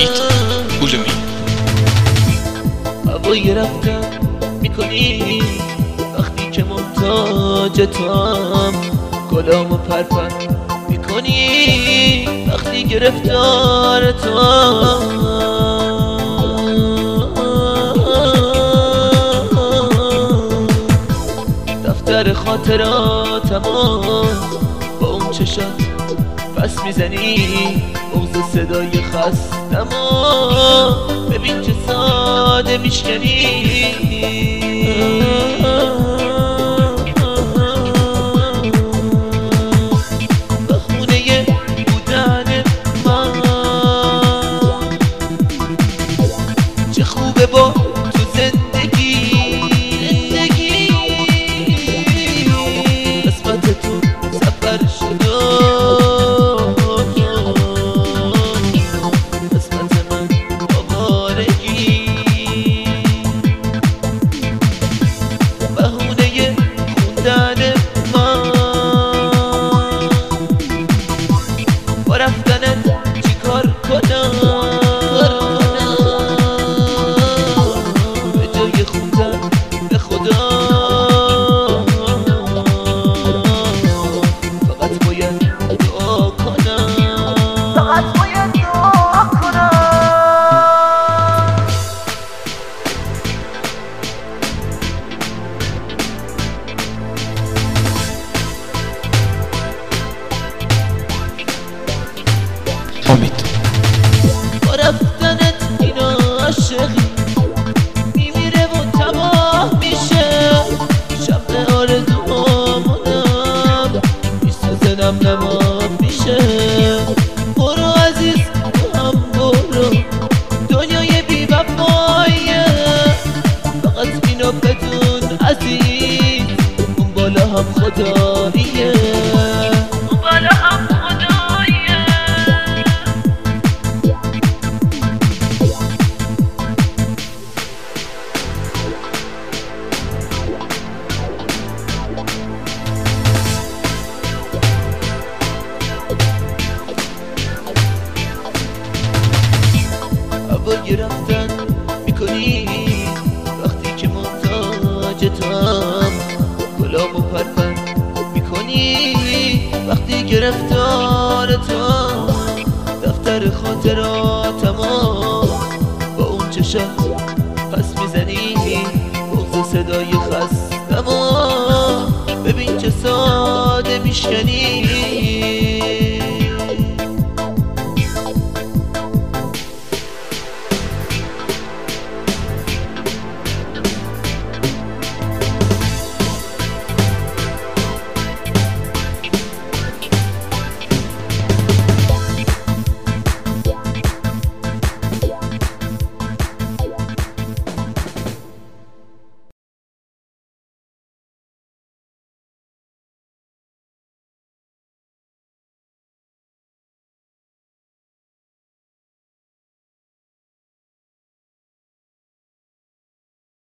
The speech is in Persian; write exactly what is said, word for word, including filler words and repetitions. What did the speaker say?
امید علومی. هوای رفتن میکنی وقتی که محتاج تو هم، گلامو پرپر میکنی وقتی گرفتار تو هم. دفتر خاطراتمو با اون چشات پس میزنی، بغض صدای خستمو ببین چه ساده میشکنی. بخونه بودن من چه خوبه با تو زندگی، قسمتتون سفر شد امید. با رفتنت این عاشقی میمیره و تمام میشه، شمع آرزوهامونم میسوزه نم نمام میشه. برو عزیز تو هم برو، دنیای بی وفاییه، فقط اینو بدون عزیز اون بالا هم خداییه، اون بالا هم هوای رفتن میکنی وقتی که محتاج تو هم، گلامو پرپر میکنی وقتی گرفتار تو هم. دفتر خاطراتمو با اون چشات پس میزنی، بغض صدای خستمو ببین چه ساده میشکنی.